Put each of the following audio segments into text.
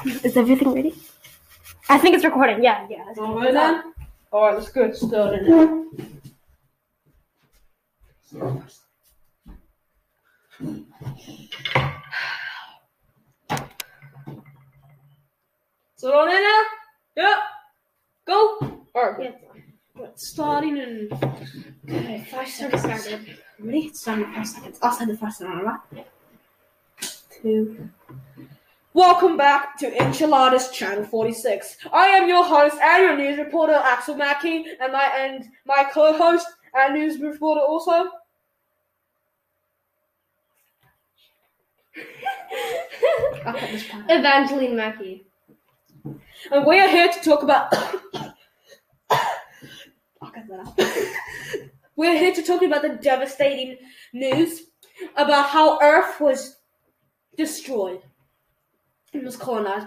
Is everything ready? I think it's recording. Yeah. Alright then. Alright, let's get started now. So on in now? Yeah. Go. Alright. Yeah. Starting in 5 seconds. Started. Ready? It's starting in 5 seconds. I'll say the first one, alright? 2. Welcome back to Enchiladas Channel 46. I am your host and your news reporter, Axel Mackey, and my co-host and news reporter also. I'll cut this part. Evangeline Mackey. And we are here to talk about I'll cut that out. we're here to talk about the devastating news about how Earth was destroyed. It was colonized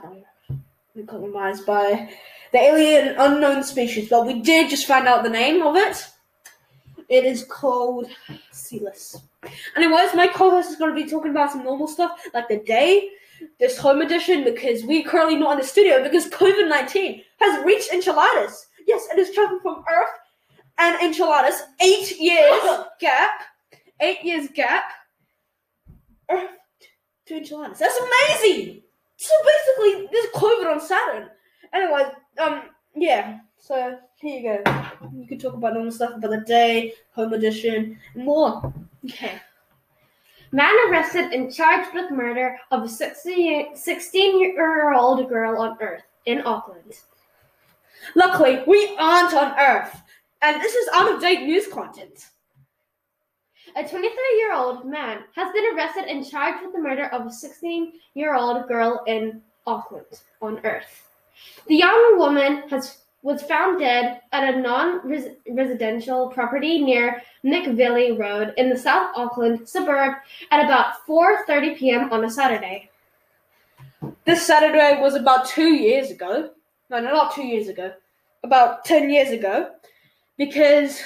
by the alien unknown species, but we did just find out the name of it. It is called Celis. Anyways, my co-host is going to be talking about some normal stuff, like the day, this home edition, because we're currently not in the studio because COVID-19 has reached Enchiladas. Yes, it is traveling from Earth and Enchiladas. 8 years gap. 8 years gap. Earth to Enchiladas. That's amazing! So basically, there's COVID on Saturn. Anyways, yeah. So, here you go. You can talk about normal stuff about the day, home edition, and more. Okay. Man arrested and charged with murder of a 16-year-old girl on Earth in Auckland. Luckily, we aren't on Earth. And this is out-of-date news content. A 23-year-old man has been arrested and charged with the murder of a 16-year-old girl in Auckland on Earth. The young woman was found dead at a non-residential property near McVilly Road in the South Auckland suburb at about 4:30 p.m. on a Saturday. This Saturday was about 2 years ago. No, not 2 years ago. About 10 years ago. Because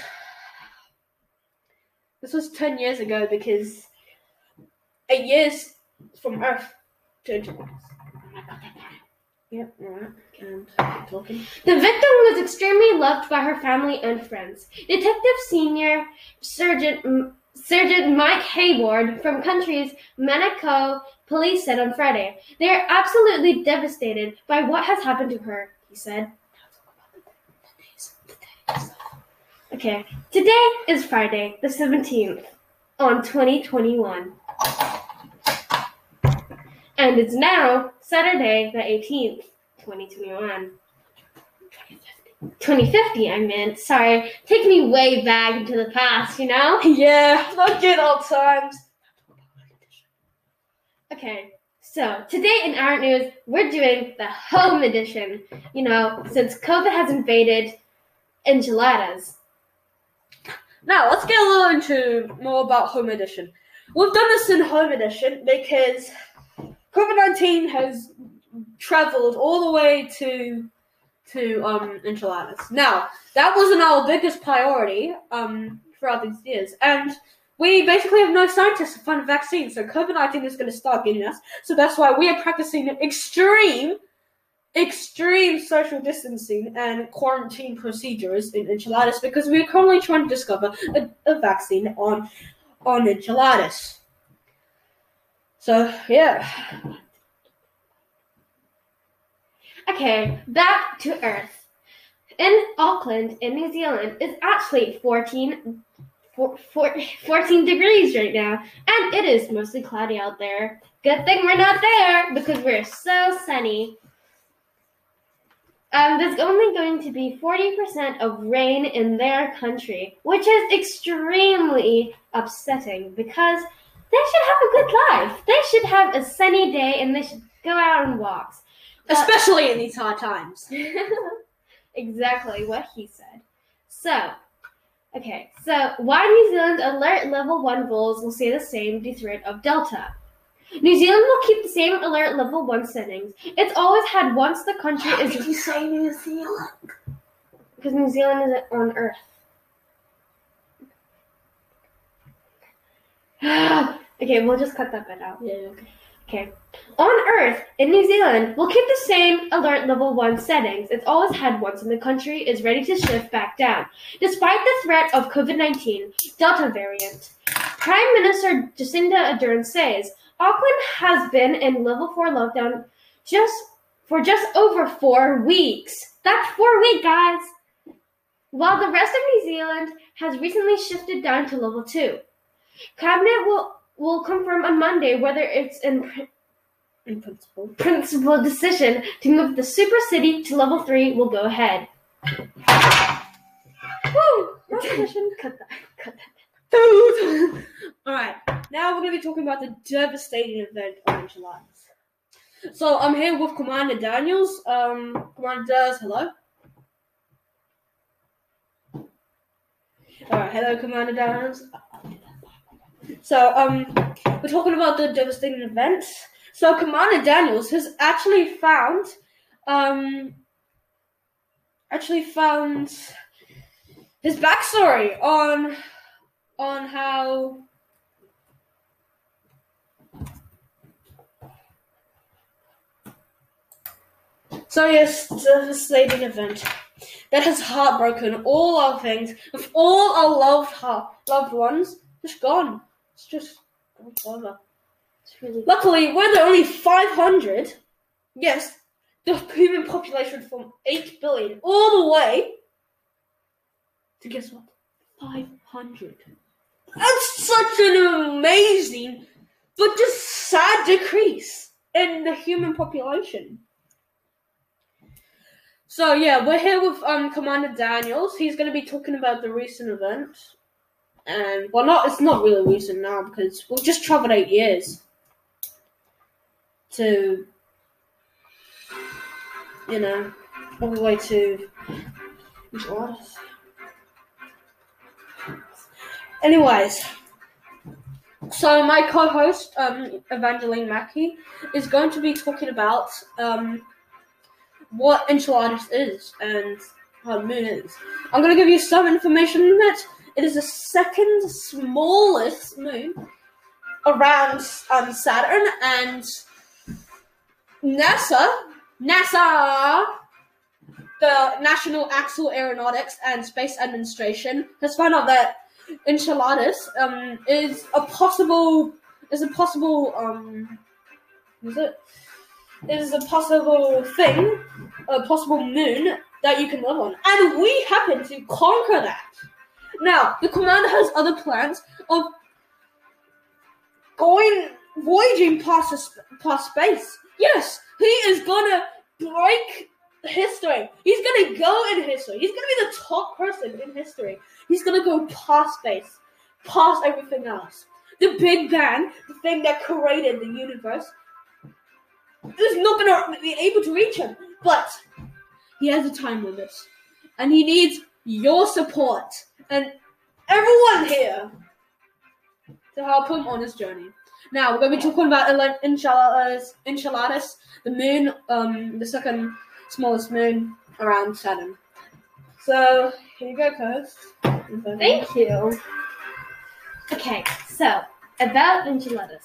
this was 10 years ago because 8 years from Earth to Enchiladas. Yep, alright. And keep talking. The victim was extremely loved by her family and friends. Detective Senior Sergeant Mike Hayward from Country's Manukau police said on Friday, "They are absolutely devastated by what has happened to her," he said. Okay, today is Friday, the 17th, on 2021. And it's now Saturday, the 18th, 2021. 2050, I meant. Sorry, take me way back into the past, you know? Yeah, not good old times. Okay, so today in our news, we're doing the home edition. You know, since COVID has invaded Enchiladas. Now, let's get a little into more about home edition. We've done this in home edition because COVID-19 has traveled all the way to Enchiladas. Now, that wasn't our biggest priority throughout these years, and we basically have no scientists to find a vaccine, so COVID-19 is going to start getting us. So that's why we are practicing extreme social distancing and quarantine procedures in Enchiladas because we're currently trying to discover a vaccine on Enchiladas. So, yeah. Okay, back to Earth. In Auckland, in New Zealand, it's actually 14 degrees right now, and it is mostly cloudy out there. Good thing we're not there because we're so sunny. There's only going to be 40% of rain in their country, which is extremely upsetting because they should have a good life. They should have a sunny day and they should go out on walks. Especially in these hard times. Exactly what he said. So why New Zealand's alert level 1 rules will stay the same due to threat of Delta. New Zealand will keep the same alert level 1 settings. It's always had once the country is... Did you say New Zealand? Because New Zealand isn't on Earth. Okay, we'll just cut that bit out. Yeah, okay. Okay. On Earth, in New Zealand, we'll keep the same alert level 1 settings it's always had once the country is ready to shift back down, despite the threat of COVID-19 Delta variant. Prime Minister Jacinda Ardern says Auckland has been in level 4 lockdown for just over 4 weeks. That's 4 weeks, guys! While the rest of New Zealand has recently shifted down to level 2. Cabinet will confirm on Monday whether it's in principle decision to move the super city to level 3 will go ahead. Woo! Cut that. Alright, now we're going to be talking about the devastating event of enchiladas. So I'm here with Commander Daniels. Commander Daniels, hello. Alright, hello Commander Daniels. So, we're talking about the devastating event. So Commander Daniels has actually found his backstory on how so yes, devastating event that has heartbroken all our things, of all our loved ones, just gone. It's just over. Really Luckily, we're the only 500. Yes, the human population from 8 billion all the way to guess what? 500. That's such an amazing, but just sad decrease in the human population. So yeah, we're here with Commander Daniels. He's going to be talking about the recent event. And it's not really recent now because we've just traveled 8 years to, all the way to. Anyways, so my co-host Evangeline Mackey is going to be talking about what enchiladas is and how the moon is. I'm going to give you some information on it. It is the second smallest moon around Saturn, and NASA, the National Axel Aeronautics and Space Administration, has found out that enchiladas is a possible thing, a possible moon that you can live on, and we happen to conquer that. Now, the commander has other plans of voyaging past space. Yes, he is gonna break history. He's gonna go in history. He's gonna be the top person in history. He's gonna go past space, past everything else. The Big Bang, the thing that created the universe, is not gonna be able to reach him. But he has a time limit, and he needs your support and everyone here to help him on his journey. Now, we're going to be talking about enchiladas, the moon, the second smallest moon around Saturn. So, here you go, Coast. Thank you. Okay, so, about enchiladas.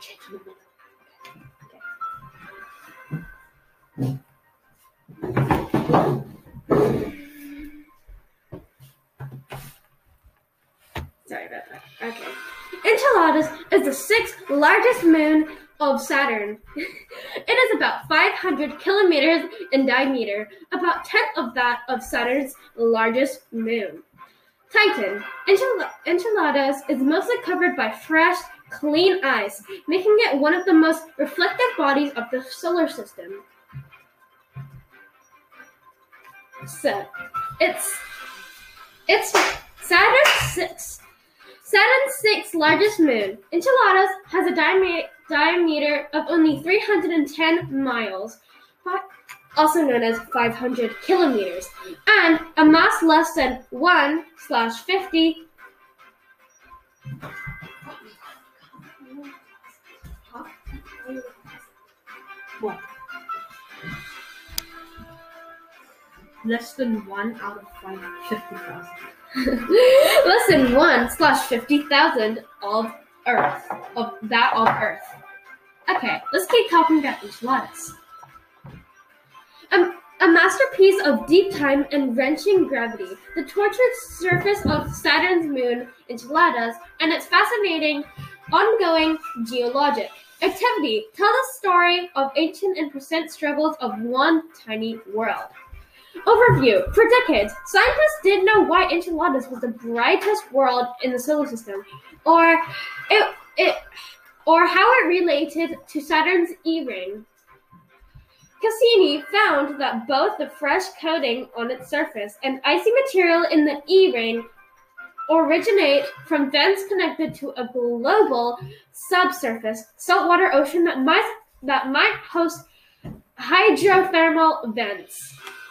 Sorry about that. Okay. Enchiladas is the 6th largest moon of Saturn. It is about 500 kilometers in diameter, about 10th of that of Saturn's largest moon. Titan. Enchiladas is mostly covered by fresh, clean ice, making it one of the most reflective bodies of the solar system. So, it's Saturn's 6th largest moon. Enchiladas has a diameter of only 310 miles, also known as 500 kilometers, and a mass less than 1/50. What? Less than 1 out of 50,000. Less than 1/50,000 of Earth. Okay, let's keep talking about enchiladas. A masterpiece of deep time and wrenching gravity, the tortured surface of Saturn's moon, enchiladas, and its fascinating, ongoing geologic activity tell the story of ancient and present struggles of one tiny world. Overview. For decades, scientists didn't know why enchiladas was the brightest world in the solar system, or how it related to Saturn's E-ring. Cassini found that both the fresh coating on its surface and icy material in the E-ring originate from vents connected to a global subsurface saltwater ocean that might host hydrothermal vents.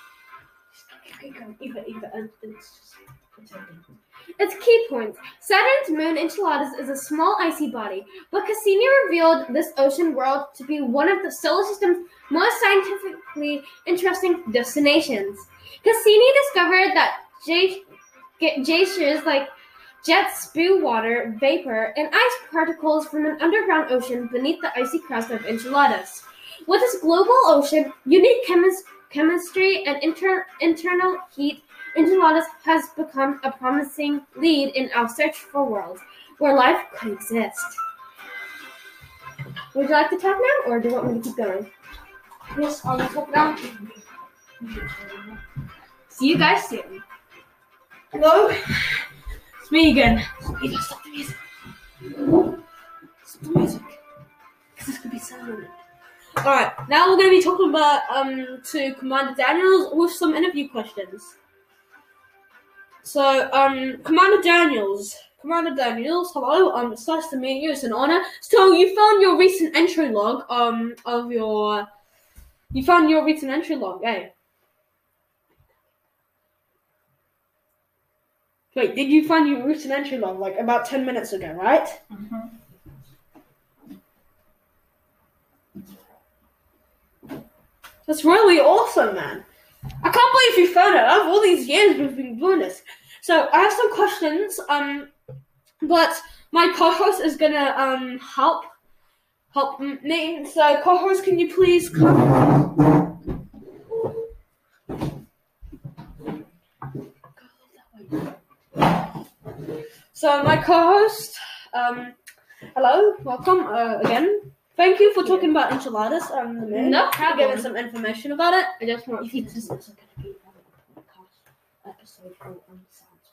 Its key points. Saturn's moon Enceladus is a small icy body, but Cassini revealed this ocean world to be one of the solar system's most scientifically interesting destinations. Cassini discovered that geysers like jets spew water, vapor, and ice particles from an underground ocean beneath the icy crust of Enceladus. With its global ocean, unique chemistry, and internal heat, Enceladus has become a promising lead in our search for worlds where life could exist. Would you like to talk now, or do you want me to keep going? Yes, I'll talk now. See you guys soon. Hello? It's me again. Eva, stop the music. Stop the music. Because this could be silent. Alright, now we're going to be talking about to Commander Daniels with some interview questions. So, Commander Daniels, hello. It's nice to meet you. It's an honor. So, you found your recent entry log eh? Wait, did you find your recent entry log like about 10 minutes ago, right? Mm-hmm. That's really awesome, man. I can't believe you found it. After all these years we've been doing this. So I have some questions, but my co-host is gonna help me. So co-host, can you please come? So my co-host, hello, welcome again. Thank you for talking about enchiladas. No problem. Giving some information about it. I just want If this is going to be a podcast episode for sounds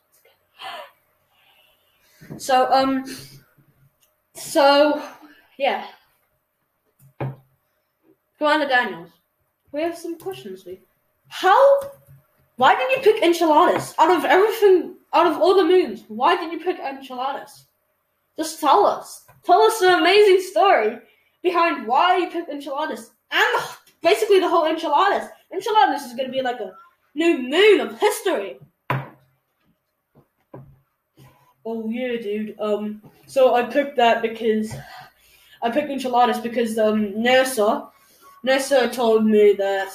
once again. So yeah. Commander Daniels, we have some questions for you. Why did you pick enchiladas? Out of all the moons, why did you pick enchiladas? Just tell us. Tell us an amazing story behind why you picked enchiladas. And basically the whole enchiladas. Enchiladas is going to be like a new moon of history. Oh yeah, dude. So I picked enchiladas because NASA told me that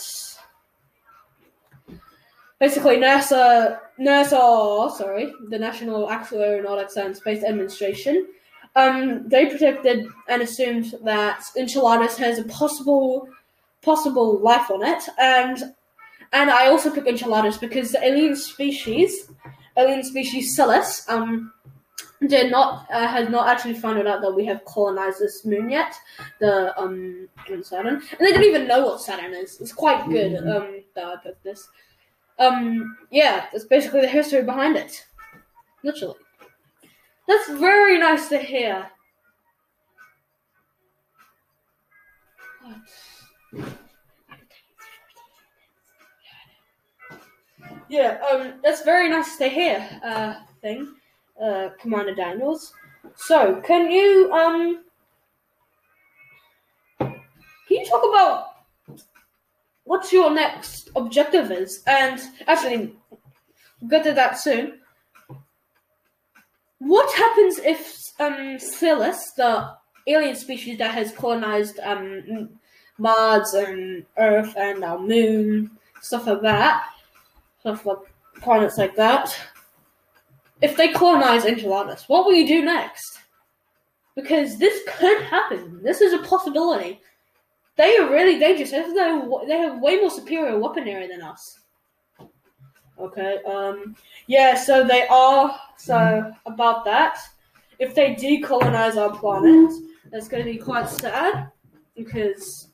basically the National Aeronautics and Space Administration, they predicted and assumed that enchiladas has a possible life on it, and I also picked enchiladas because the alien species Silas, has not actually found out that we have colonized this moon yet, on Saturn, and they don't even know what Saturn is. It's quite good that I picked this. Yeah, that's basically the history behind it. Literally. That's very nice to hear. Yeah, that's very nice to hear, Commander Daniels. So, can you talk about what your next objective is? And actually, we'll get to that soon. What happens if Silas, the alien species that has colonized Mars and Earth and our moon, stuff like planets like that, if they colonize Enceladus, what will you do next? because this could happen. This is a possibility. They are really dangerous. They have way more superior weaponry than us. Okay, yeah, so they are, so about that, if they decolonize our planet, that's going to be quite sad, because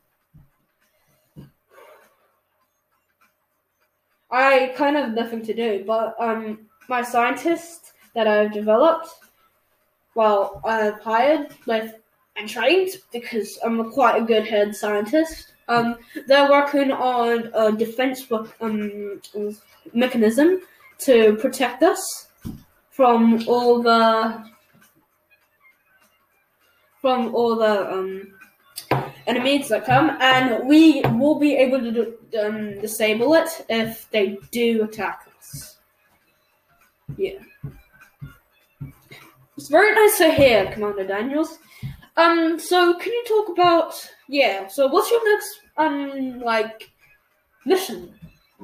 I kind of have nothing to do, but, my scientists that I've developed, well, I've hired, and trained, because I'm quite a good head scientist, they're working on a defense, mechanism to protect us from all the enemies that come, and we will be able to disable it if they do attack us. Yeah, it's very nice to hear, Commander Daniels. So can you talk about, so what's your next mission?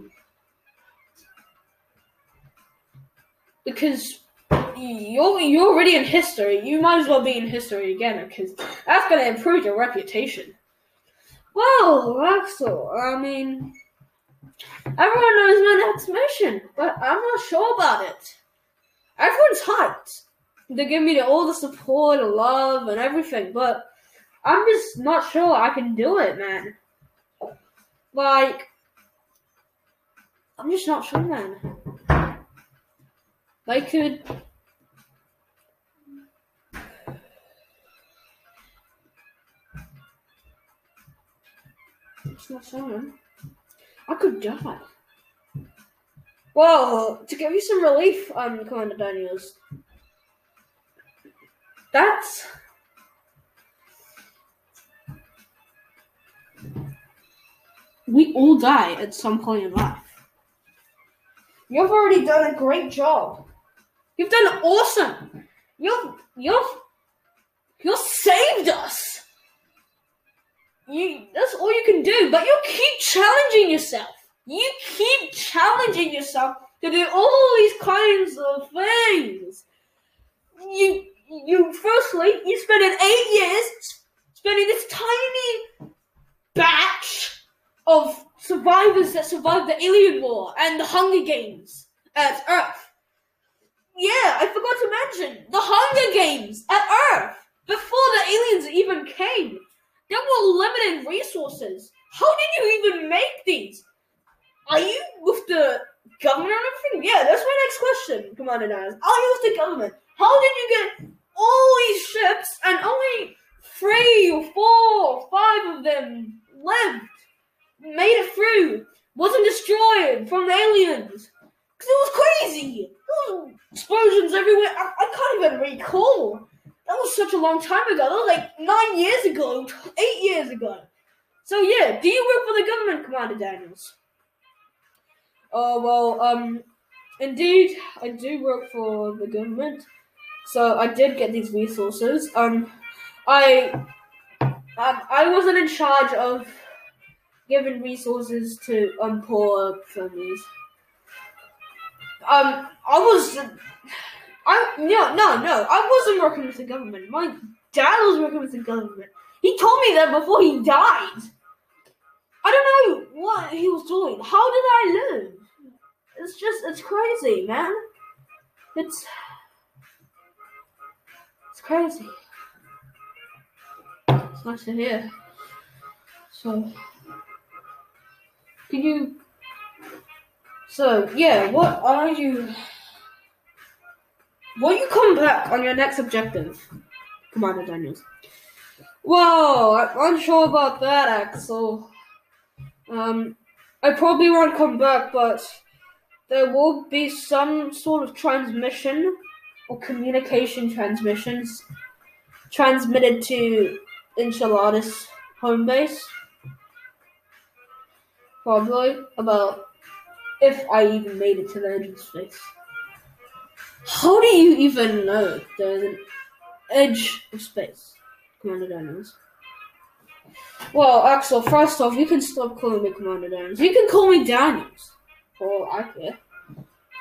Because you're already in history. You might as well be in history again, because that's going to improve your reputation. Well, Axel, I mean, everyone knows my next mission, but I'm not sure about it. Everyone's hyped. They give me all the support, love, and everything, but I'm just not sure I can do it, man. I'm just not sure, man. I could... It's not sure, man. I could die. Well, to give you some relief, Commander Daniels, we all die at some point in life. You've already done a great job. You've done awesome. You've saved us. That's all you can do, but you keep challenging yourself. You keep challenging yourself to do all these kinds of things. Firstly, you spent 8 years spending this tiny batch of survivors that survived the Alien War and the Hunger Games at Earth. Yeah, I forgot to mention the Hunger Games at Earth before the aliens even came. There were limited resources. How did you even make these? Are you with the government or anything? Yeah, that's my next question, Commander Daniels. Are you with the government? How did you get all these ships and only 3 or 4 or 5 of them lived? Made it through. Wasn't destroyed from the aliens. Because it was crazy. There was explosions everywhere. I can't even recall. That was such a long time ago. That was like 9 years ago, 8 years ago. So yeah, do you work for the government, Commander Daniels? Indeed, I do work for the government. So I did get these resources. I wasn't in charge of giving resources to poor families. I wasn't working with the government. My dad was working with the government. He told me that before he died. I don't know what he was doing. How did I live? It's crazy, man. It's crazy. It's nice to hear. So, what are you... Will you come back on your next objective, Commander Daniels? Well, I'm unsure about that, Axel. I probably won't come back, but there will be some sort of transmission or communication transmissions transmitted to Enchiladas home base. Probably about if I even made it to the edge of space. How do you even know there's an edge of space, Commander Daniels? Well, Axel, first off, you can stop calling me Commander Daniels. You can call me Daniels. For I care.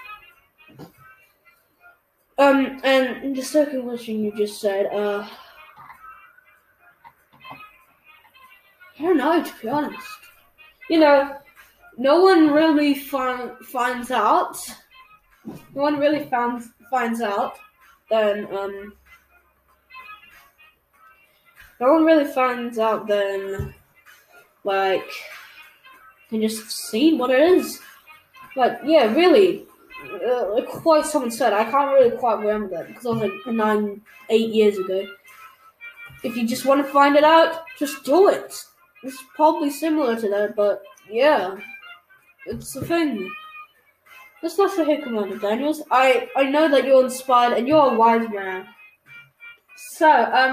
And the second question you just said, I don't know, to be honest. You know, no one really finds out. No one really finds out. Then no one really finds out. Then like can just see what it is. Like yeah, really. Like someone said, I can't really quite remember that because I was like 8 years ago. If you just want to find it out, just do it. It's probably similar to that, but yeah, it's the thing. That's not to hear, Commander Daniels. I know that you're inspired and you're a wise man. So,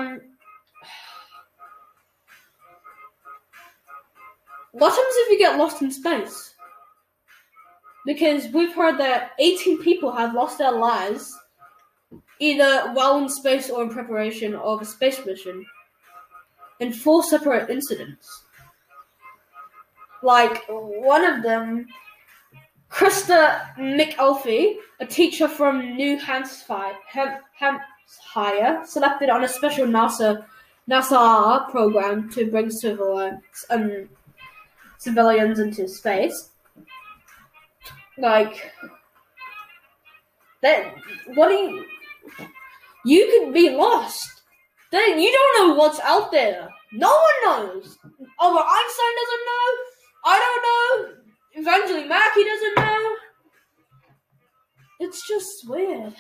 what happens if you get lost in space? Because we've heard that 18 people have lost their lives either while in space or in preparation of a space mission in 4 separate incidents. Like, one of them, Krista McAlfee, a teacher from New Hampshire, selected on a special NASA program to bring civilians into space. Like, that, you could be lost. Then you don't know what's out there. No one knows. Albert Einstein doesn't know. I don't know. Evangeline Mackey doesn't know. It's just weird.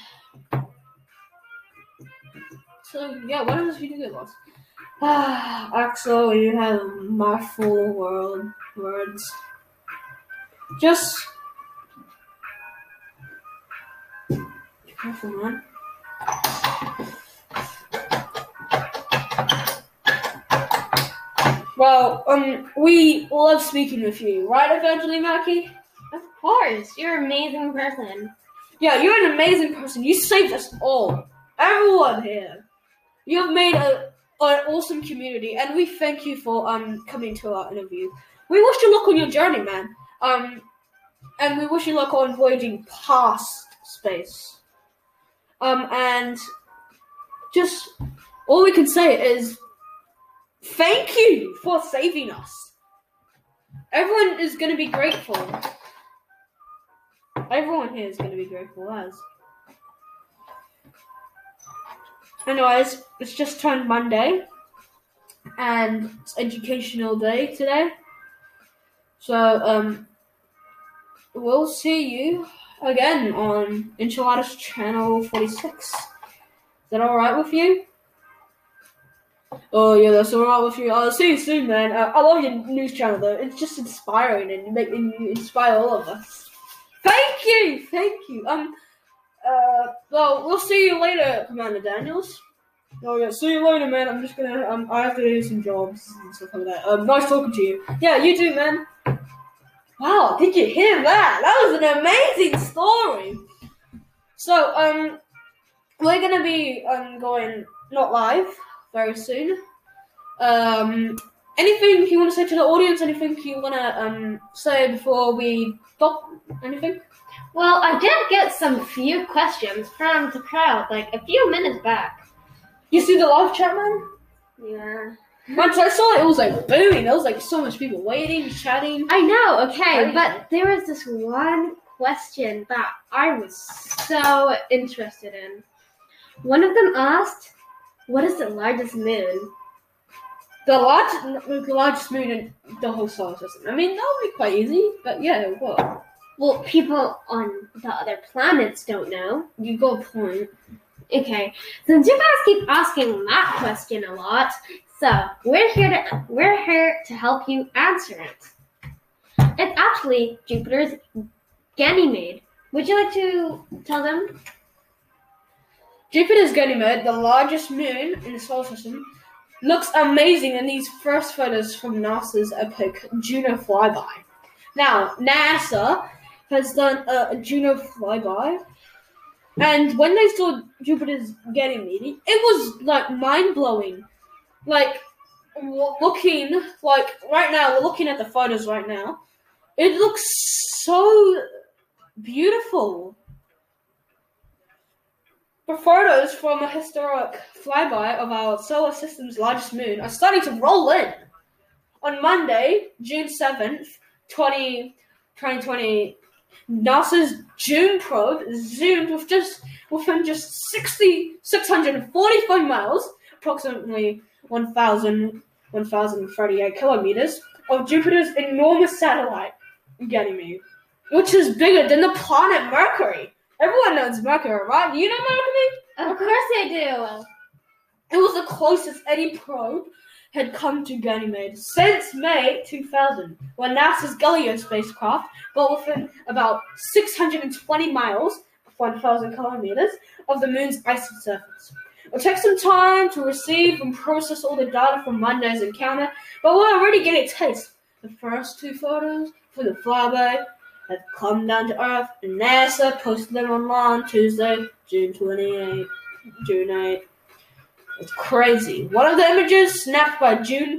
So, yeah, what happens if you do get lost? Axel, you have my full words. Just be careful, man. Well, we love speaking with you, right, Evangeline Mackey? Of course, you're an amazing person. Yeah, you're an amazing person. You saved us all. Everyone here. You have made an awesome community, and we thank you for coming to our interview. We wish you luck on your journey, man. And we wish you luck on voyaging past space. And just all we can say is thank you for saving us. Everyone is going to be grateful. Everyone here is going to be grateful, as. Anyways, it's just turned Monday, and it's educational day today. So, we'll see you again on Enchiladas Channel 46. Is that alright with you? Oh, yeah, that's alright with you. I'll see you soon, man. I love your news channel, though. It's just inspiring, and you inspire all of us. Thank you. Well, we'll see you later, Commander Daniels. Oh, yeah, see you later, man. I'm just gonna, I have to do some jobs and stuff like that. Nice talking to you. Yeah, you too, man. Wow, did you hear that? That was an amazing story. So, we're gonna be, going not live very soon. Anything you want to say to the audience? Anything you want to, say before we stop? Anything? Well, I did get some few questions from the crowd, like a few minutes back. You see the live chat, man? Yeah. Once I saw it, it was like booming. There was like so much people waiting, chatting. I know, okay, but there was this one question that I was so interested in. One of them asked, what is the largest moon? The largest moon in the whole solar system. I mean, that would be quite easy, but yeah, what? Well, people on the other planets don't know. You got a point. Okay, since you guys keep asking that question a lot, so we're here to help you answer it. It's actually Jupiter's Ganymede. Would you like to tell them? Jupiter's Ganymede, the largest moon in the solar system, looks amazing in these first photos from NASA's epic Juno flyby. Now, NASA has done a Juno flyby, and when they saw Jupiter's Ganymede, it was like mind-blowing. Like, looking, like right now, we're looking at the photos right now. It looks so beautiful. The photos from a historic flyby of our solar system's largest moon are starting to roll in. On Monday, June 7th, 2020, NASA's Juno probe zoomed within just 645 miles, approximately 1,038 kilometers, of Jupiter's enormous satellite, Ganymede, which is bigger than the planet Mercury. Everyone knows Mercury, right? You know Mercury? Of course I do. It was the closest any probe had come to Ganymede since May 2000, when NASA's Galileo spacecraft got within about 620 miles, 1,000 kilometers, of the moon's icy surface. It'll take some time to receive and process all the data from Monday's encounter, but we're already getting a taste. The first 2 photos from the flyby have come down to Earth, and NASA posted them online Tuesday, June 8. It's crazy. One of the images, snapped by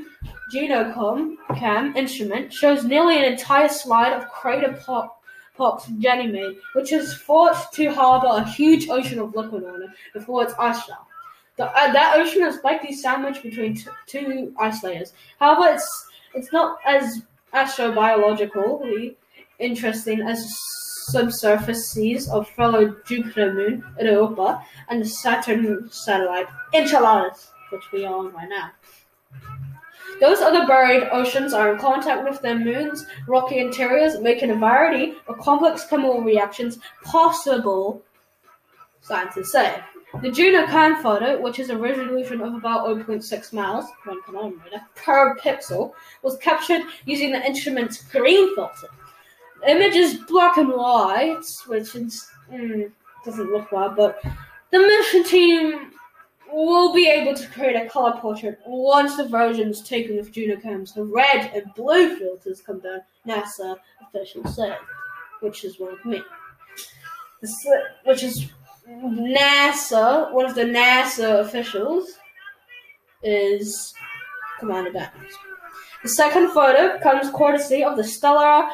Junocam instrument, shows nearly an entire slide of crater pocked Ganymede, which is thought to harbor a huge ocean of liquid water before its ice shelf. That ocean is likely sandwiched between two ice layers. However, it's not as astrobiologically interesting as subsurface seas of fellow Jupiter moon, Europa, and the Saturn satellite, Enceladus, which we are on right now. Those other buried oceans are in contact with their moons' rocky interiors, making a variety of complex chemical reactions possible, scientists say. The Junocam photo, which is a resolution of about 0.6 miles, 1 kilometer, per pixel, was captured using the instrument's green filter. The image is black and white, which is, doesn't look well, but the mission team will be able to create a color portrait once the versions taken with Junocam's red and blue filters come down, NASA officials say, which is one of me. Which is NASA, one of the NASA officials is Commander Downs. The second photo comes courtesy of the Stellar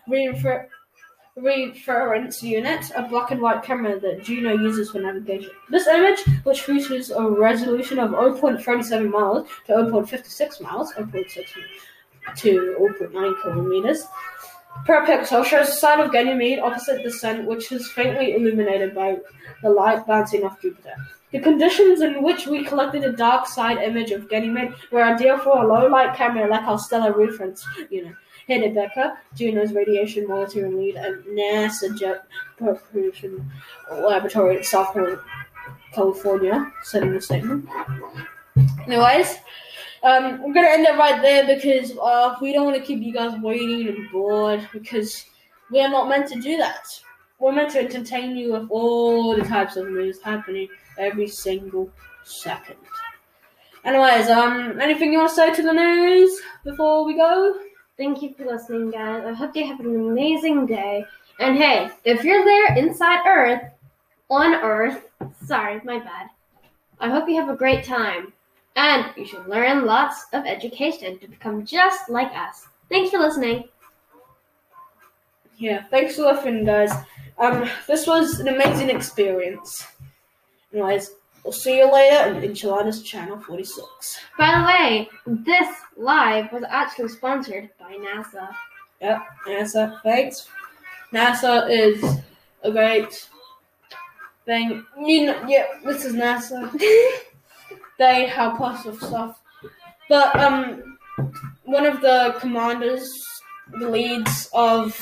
Reference Unit, a black and white camera that Juno uses for navigation. This image, which features a resolution of 0.37 miles to 0.56 miles, 0.6 to 0.9 kilometers per pixel, shows the sign of Ganymede opposite the sun, which is faintly illuminated by the light bouncing off Jupiter. The conditions in which we collected a dark side image of Ganymede were ideal for a low-light camera like our Stellar Reference Unit. Hannah Becker, Juno's radiation monitoring lead at NASA Jet Propulsion Laboratory in South California, said in a statement. Anyways, we're going to end it right there because we don't want to keep you guys waiting and bored because we are not meant to do that. We're meant to entertain you with all the types of news happening every single second. Anyways, anything you want to say to the news before we go? Thank you for listening, guys. I hope you have an amazing day. And hey, if you're there inside Earth, on Earth, sorry, my bad. I hope you have a great time. And you should learn lots of education to become just like us. Thanks for listening. Yeah, thanks for listening, guys. This was an amazing experience. Anyways, we'll see you later on Enchiladas Channel 46. By the way, this live was actually sponsored by NASA. Yep, NASA, thanks. NASA is a great thing. This is NASA. They help us with stuff. But, one of the commanders, the leads of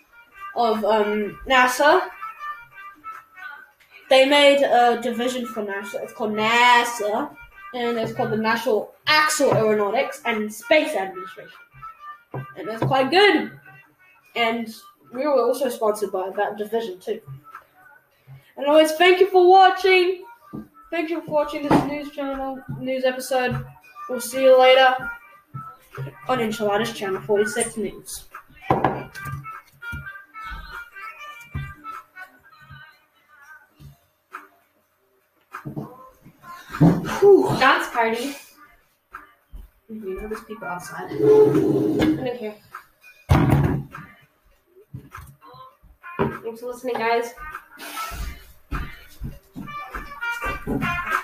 NASA, they made a division for NASA. It's called NASA, and it's called the National Axial Aeronautics and Space Administration. And it's quite good. And we were also sponsored by that division too. And always, thank you for watching. Thank you for watching this news episode. We'll see you later on Enchiladas Channel 46 News. Dance party. You know, there's people outside. I don't care. Thanks for listening, guys.